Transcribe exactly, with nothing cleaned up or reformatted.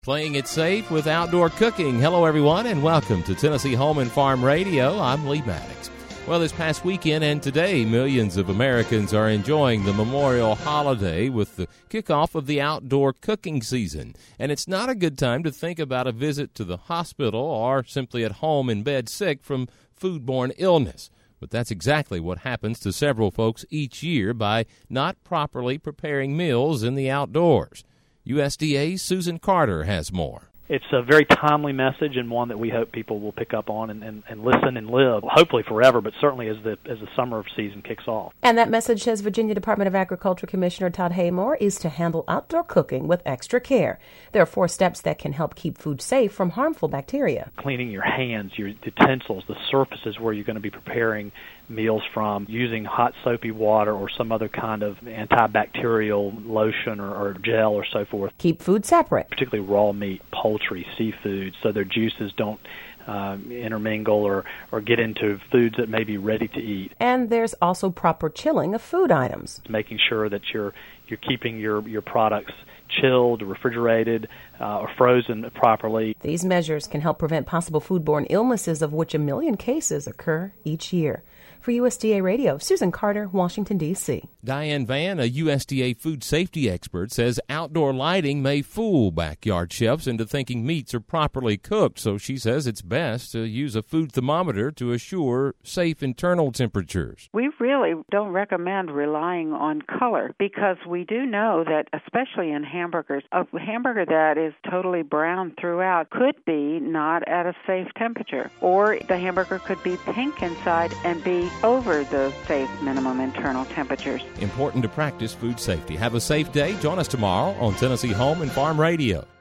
Playing it safe with outdoor cooking. Hello, everyone, and welcome to Tennessee Home and Farm Radio. I'm Lee Maddox. Well, this past weekend and today, millions of Americans are enjoying the Memorial holiday with the kickoff of the outdoor cooking season. And it's not a good time to think about a visit to the hospital or simply at home in bed sick from foodborne illness. But that's exactly what happens to several folks each year by not properly preparing meals in the outdoors. U S D A's Susan Carter has more. It's a very timely message and one that we hope people will pick up on and, and, and listen and live, hopefully forever, but certainly as the as the summer season kicks off. And that message, says Virginia Department of Agriculture Commissioner Todd Haymore, is to handle outdoor cooking with extra care. There are four steps that can help keep food safe from harmful bacteria. Cleaning your hands, your utensils, the surfaces where you're going to be preparing meals from, using hot soapy water or some other kind of antibacterial lotion or, or gel or so forth. Keep food separate, particularly raw meat, poultry, seafood, so their juices don't uh, intermingle or, or get into foods that may be ready to eat. And there's also proper chilling of food items. Making sure that you're you're keeping your, your products chilled, refrigerated, uh, or frozen properly. These measures can help prevent possible foodborne illnesses, of which a million cases occur each year. For U S D A Radio, Susan Carter, Washington, D C Diane Vann, a U S D A food safety expert, says outdoor lighting may fool backyard chefs into thinking meats are properly cooked, so she says it's best to use a food thermometer to assure safe internal temperatures. We really don't recommend relying on color because we do know that, especially in hamburgers, a hamburger that is totally brown throughout could be not at a safe temperature, or the hamburger could be pink inside and be over the safe minimum internal temperatures. Important to practice food safety. Have a safe day. Join us tomorrow on Tennessee Home and Farm Radio.